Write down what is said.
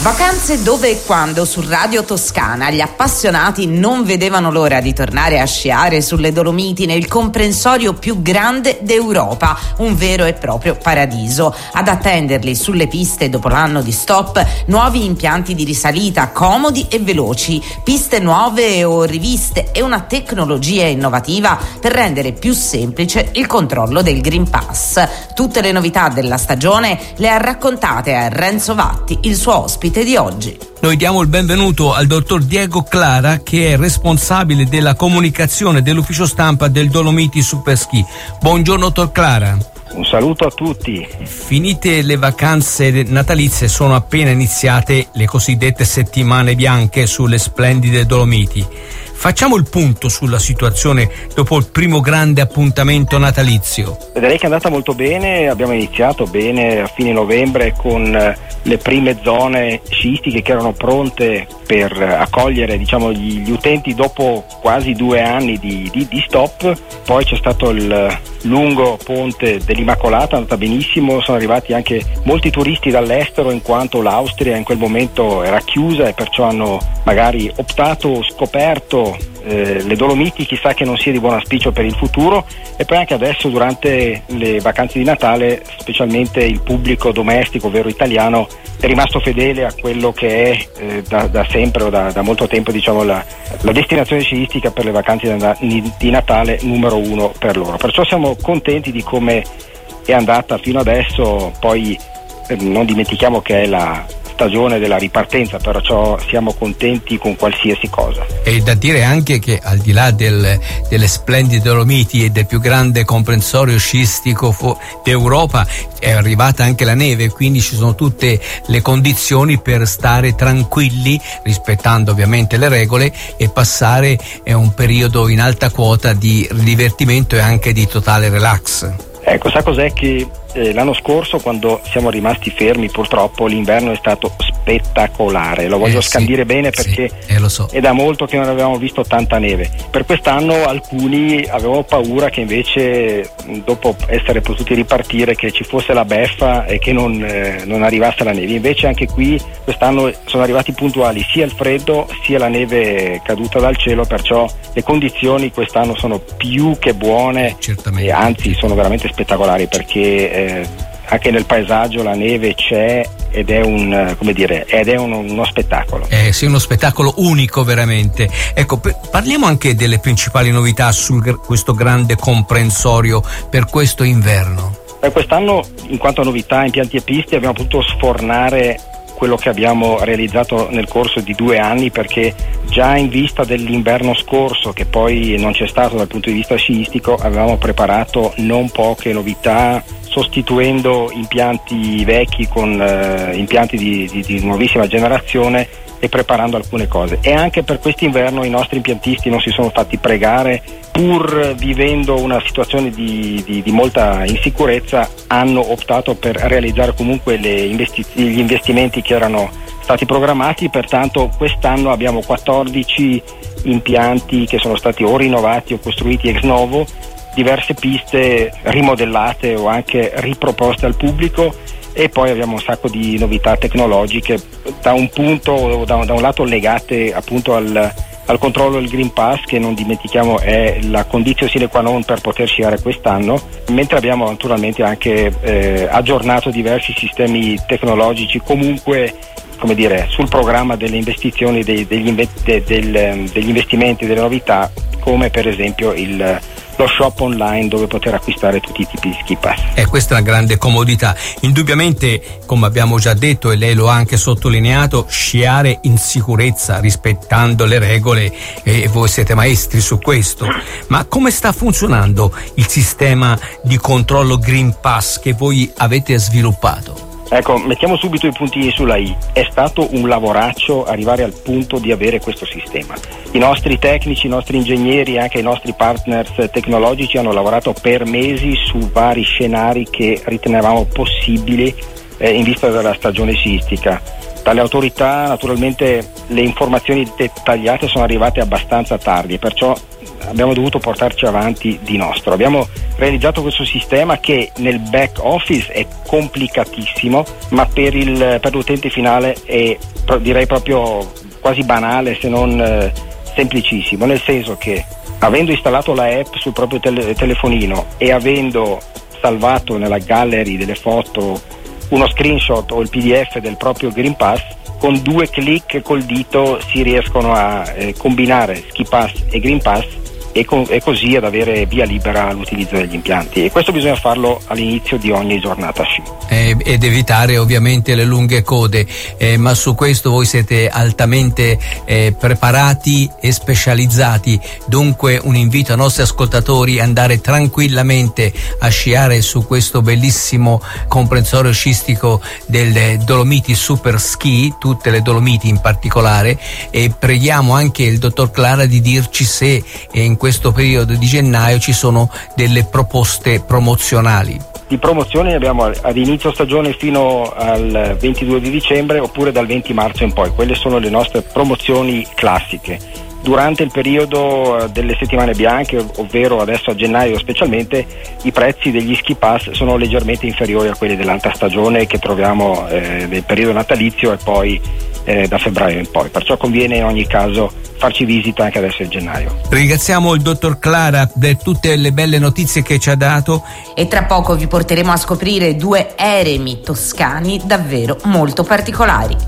Vacanze dove e quando su Radio Toscana gli appassionati non vedevano l'ora di tornare a sciare sulle Dolomiti nel comprensorio più grande d'Europa, un vero e proprio paradiso. Ad attenderli sulle piste dopo l'anno di stop, nuovi impianti di risalita comodi e veloci, piste nuove o riviste e una tecnologia innovativa per rendere più semplice il controllo del Green Pass. Tutte le novità della stagione le ha raccontate a Renzo Vatti, il suo ospite di oggi. Noi diamo il benvenuto al dottor Diego Clara, che è responsabile della comunicazione dell'ufficio stampa del Dolomiti Superski. Buongiorno dottor Clara. Un saluto a tutti. Finite le vacanze natalizie, sono appena iniziate le cosiddette settimane bianche sulle splendide Dolomiti. Facciamo il punto sulla situazione dopo il primo grande appuntamento natalizio. Direi che è andata molto bene, abbiamo iniziato bene a fine novembre con le prime zone sciistiche che erano pronte per accogliere, gli utenti dopo quasi 2 anni di stop. Poi c'è stato il lungo ponte dell'Immacolata, è andata benissimo, sono arrivati anche molti turisti dall'estero in quanto l'Austria in quel momento era chiusa e perciò hanno magari scoperto le Dolomiti, chissà che non sia di buon auspicio per il futuro. E poi anche adesso durante le vacanze di Natale, specialmente il pubblico domestico, ovvero italiano, è rimasto fedele a quello che è da sempre o da molto tempo la destinazione sciistica per le vacanze di Natale numero 1 per loro. Perciò siamo contenti di come è andata fino adesso. Poi non dimentichiamo che è la stagione della ripartenza, perciò siamo contenti con qualsiasi cosa. E da dire anche che al di là delle splendide Dolomiti e del più grande comprensorio sciistico d'Europa è arrivata anche la neve, quindi ci sono tutte le condizioni per stare tranquilli, rispettando ovviamente le regole, e passare un periodo in alta quota di divertimento e anche di totale relax. Ecco, sa cos'è che l'anno scorso, quando siamo rimasti fermi, purtroppo l'inverno è stato spettacolare. Lo voglio scandire bene perché lo so. È da molto che non avevamo visto tanta neve. Per quest'anno alcuni avevamo paura che invece, dopo essere potuti ripartire, che ci fosse la beffa e che non arrivasse la neve. Invece anche qui quest'anno sono arrivati puntuali sia il freddo sia la neve caduta dal cielo, perciò le condizioni quest'anno sono più che buone. Certamente. E anzi sono veramente spettacolari, perché anche nel paesaggio la neve c'è ed è uno spettacolo. Sì, uno spettacolo unico veramente. Ecco, parliamo anche delle principali novità su questo grande comprensorio per questo inverno. Quest'anno, in quanto a novità, impianti e piste, abbiamo potuto sfornare quello che abbiamo realizzato nel corso di 2 anni, perché già in vista dell'inverno scorso, che poi non c'è stato dal punto di vista sciistico, avevamo preparato non poche novità, sostituendo impianti vecchi con impianti di nuovissima generazione e preparando alcune cose. E anche per quest'inverno i nostri impiantisti non si sono fatti pregare, pur vivendo una situazione di molta insicurezza, hanno optato per realizzare comunque gli investimenti che erano stati programmati. Pertanto quest'anno abbiamo 14 impianti che sono stati o rinnovati o costruiti ex novo, diverse piste rimodellate o anche riproposte al pubblico, e poi abbiamo un sacco di novità tecnologiche, da un lato legate appunto al controllo del Green Pass, che non dimentichiamo è la condizione sine qua non per poter sciare quest'anno, mentre abbiamo naturalmente anche aggiornato diversi sistemi tecnologici comunque sul programma delle investizioni, degli investimenti, delle novità, come per esempio lo shop online dove poter acquistare tutti i tipi di ski pass. Questa è una grande comodità. Indubbiamente, come abbiamo già detto e lei lo ha anche sottolineato, sciare in sicurezza, rispettando le regole, e voi siete maestri su questo. Ma come sta funzionando il sistema di controllo Green Pass che voi avete sviluppato? Ecco, mettiamo subito i puntini sulla I. È stato un lavoraccio arrivare al punto di avere questo sistema. I nostri tecnici, i nostri ingegneri e anche i nostri partners tecnologici hanno lavorato per mesi su vari scenari che ritenevamo possibili in vista della stagione sciistica. Dalle autorità naturalmente le informazioni dettagliate sono arrivate abbastanza tardi, perciò abbiamo dovuto portarci avanti di nostro. Abbiamo realizzato questo sistema che nel back office è complicatissimo, ma per l'utente finale è, direi, proprio quasi banale, se non semplicissimo, nel senso che avendo installato la app sul proprio telefonino e avendo salvato nella gallery delle foto uno screenshot o il PDF del proprio Green Pass, con 2 clic col dito si riescono a combinare Ski Pass e Green Pass e così ad avere via libera all'utilizzo degli impianti, e questo bisogna farlo all'inizio di ogni giornata sci. Ed evitare ovviamente le lunghe code, ma su questo voi siete altamente preparati e specializzati, dunque un invito ai nostri ascoltatori a andare tranquillamente a sciare su questo bellissimo comprensorio sciistico del Dolomiti Super Ski, tutte le Dolomiti in particolare, e preghiamo anche il dottor Clara di dirci se in questo periodo di gennaio ci sono delle proposte promozionali. Di promozioni ne abbiamo ad inizio stagione fino al 22 di dicembre oppure dal 20 marzo in poi. Quelle sono le nostre promozioni classiche. Durante il periodo delle settimane bianche, ovvero adesso a gennaio specialmente, i prezzi degli ski pass sono leggermente inferiori a quelli dell'alta stagione che troviamo nel periodo natalizio e poi da febbraio in poi. Perciò conviene in ogni caso farci visita anche adesso in gennaio. Ringraziamo il dottor Clara per tutte le belle notizie che ci ha dato, e tra poco vi porteremo a scoprire 2 eremi toscani davvero molto particolari.